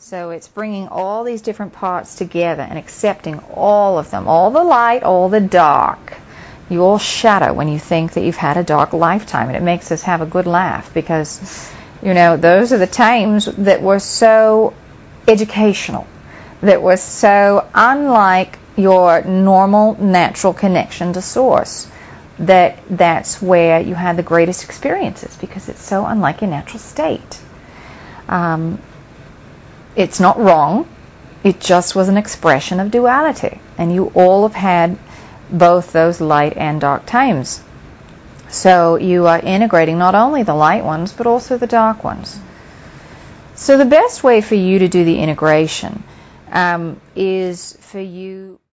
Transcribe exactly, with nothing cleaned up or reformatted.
So it's bringing all these different parts together and accepting all of them, all the light, all the dark. You all shadow when you think that you've had a dark lifetime, and it makes us have a good laugh because, you know, those are the times that were so educational, that were so unlike your normal natural connection to Source, that that's where you had the greatest experiences because it's so unlike your natural state. Um, it's not wrong. It just was an expression of duality. And you all have had both those light and dark times. So you are integrating not only the light ones, but also the dark ones. So the best way for you to do the integration um, is for you...